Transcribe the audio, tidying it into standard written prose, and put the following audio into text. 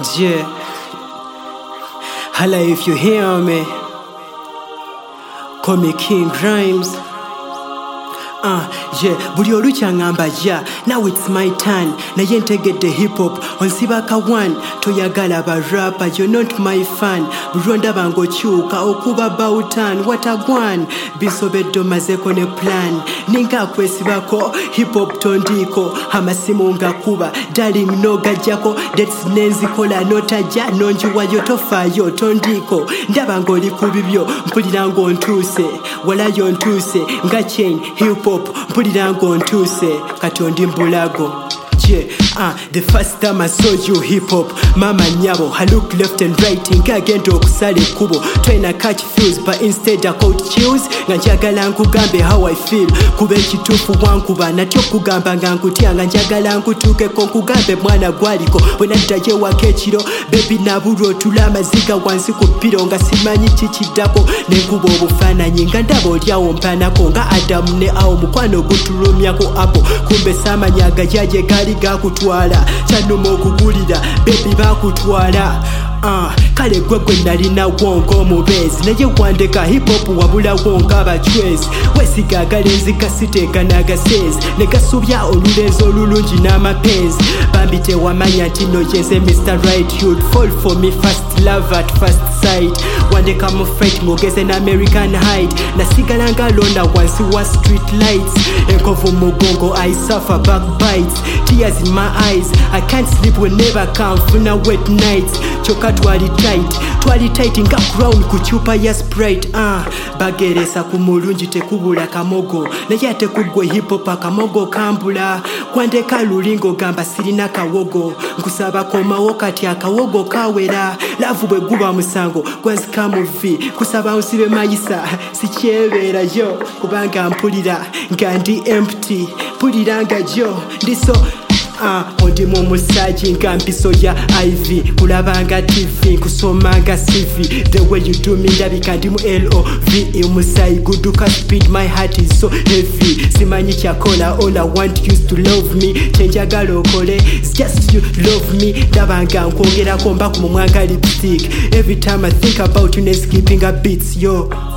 Yeah. Holla if you hear me. Call me King Grimes. Yeah, buli olucha ngamba ja. Now it's my turn. Naye ntegedde hip hop. Onsibaka one. Toyagala ba rapper. You're not my fan. Buronda bango chuka. Okuba bautan. Watagwan. Bisobeddo mazeko ne plan. Ninga kwesibako. Hip hop tondiko. Hamasimu nga kuba. Darling no gajako. That's nenzi kola notaja. Nonjuwa yotofayo tondiko. Ndabango likubibyo. Mpulirango ntuse. Wala yontuse. Nga chain hip hop. Mpulira ngontuse katondi mbulago. The first time I saw you hip hop, mama nyabo, I look left and right, nkagenda okusala kubo. Trying to catch feels, but instead I caught chills. Njagala nkugambe how I feel. Kube kitufu wankuba, natyo kugamba nga nkutya. Njagala nkutuukeko nkugambe mwana gwaliko. Bwena ddaye wakekiro, baby nabulwa otula amaziga wansi ku piro. Nga simanyi kikiddako, nenkuba obufaananyi. Nga ndaba olyawo mpanako, nga Adamu ne awo mukwano gutulumyako apo. Kumbe saamanya agajaje gali gakutwala. Kyanuma okugulira, baby bakutwala. Kale gwe nalina wongo omubezi. Naye wandeka hip hop wabula wonga abachwezi. Wesigagala enzika siteeka n'agasezi. Ne gasubya olulezo olulungi n'amapenzi. Bambi tewamanya nti no yenze Mr. Right. You'd fall for me first, love at first sight. Wandeka mu fight ngogeze n'American hide. Nasigala nga londa wansi wa street lights. Enkovu mugongo I suffer backbites. Tears in my eyes, I can't sleep whenever come funa wet nights. Choka twali tight nga crown ku chupa ya Sprite. Bageresa ku mulungi tekubula kamogo. Naye ate kugwe hip hop akamogo kambula. Kwandeka lulingo gamba sirina kawogo. Nkusaba komawo kati akawogo kawera. Lavu bwe guba musango gwanzika mu vi. Kusaba unsibe mayisa sikyebera yo. Kubanga mpulira nga ndi empty. Mpulira nga jo ndiso ondi mu musaji nga mpiso ya IV. Kulabanga TV, kusomanga CV. The way you do me ndabika ndi mu LOV. Umusayi guduka speed, my heart is so heavy. Simanyi kyakola, all I want you to love me. Chenjagala okole, it's just you love me. Ndabanga nkwogera komba ku mumwanga lipstick. Every time I think about you, skipping a beats, yo.